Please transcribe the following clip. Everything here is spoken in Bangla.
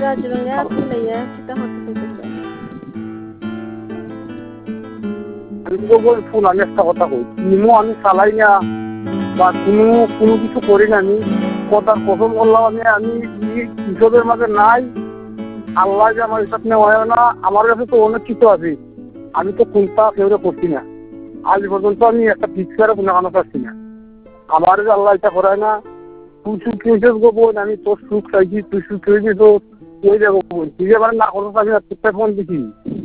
জীবনে আপনি লাইয়া চিন্তা করতে চাইতেছে। আমি তো বলি ফোন, আমি একটা কথা কই, নিমো আমি চালাই না বা কোনো কিছু করি না, আমি কথার কসম করলাম, আমি কৃষকের মাঝে নাই। আল্লাহ যে আমার হিসাব নেওয়া হয় না, আমার কাছে তো অনেক কিছু আছে, আমি তো কোনটা কেউ করছি না। আজ পর্যন্ত আমি একটা পিক্সারে কোনো কানো পাচ্ছি না। আমার যে আল্লাহ এটা করায় না, তুই সুখ হয়েছিস গো বোন, আমি তোর সুখ চাইছি, তুই সুখ হয়েছিস তো ওই যাবো বোন, তুই যে আমার না করো, আমি একটা ফোন দিছি।